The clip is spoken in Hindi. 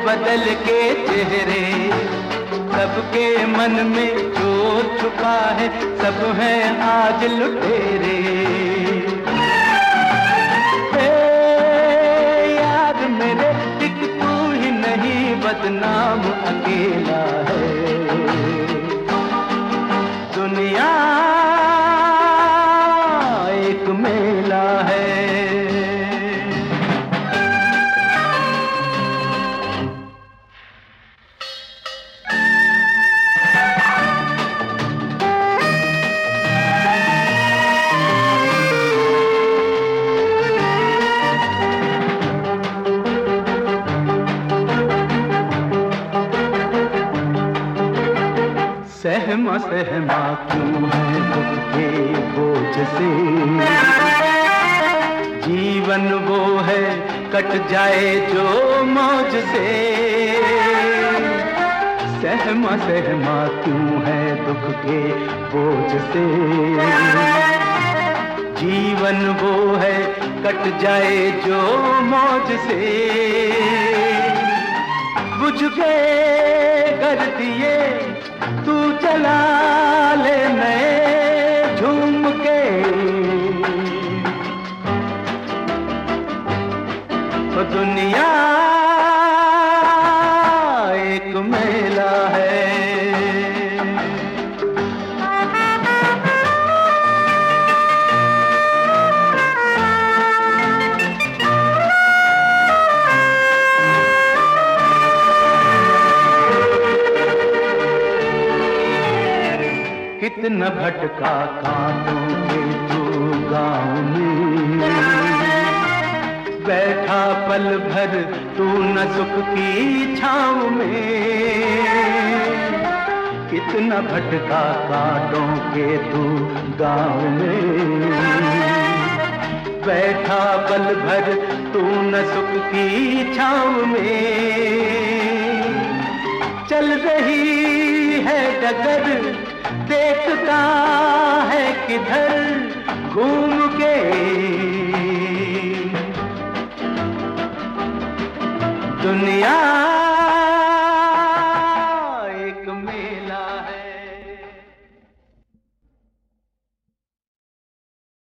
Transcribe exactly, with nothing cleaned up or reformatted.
बदल के चेहरे, सबके मन में जो छुपा है सब हैं आज लुटेरे। ए यार मेरे एक तू ही नहीं बदनाम अकेला है, दुनिया एक मेला है। सहमा सहमा क्यों है दुख के बोझ से, जीवन वो है कट जाए जो मौज से। सहमा सहमा क्यों है दुख के बोझ से, जीवन वो है कट जाए जो मौज से। बुझ गए कर दिए तू चला ले मैं झूम के, तो दुनिया एक मेला है। कितना भटका कांटों के तू गाँव में, बैठा पल भर तू न सुख की छाँव में। कितना भटका कांटों के तू गाँव में, बैठा पल भर तू न सुख की छाँव में। चल रही है डगर देखता है किधर घूम के, दुनिया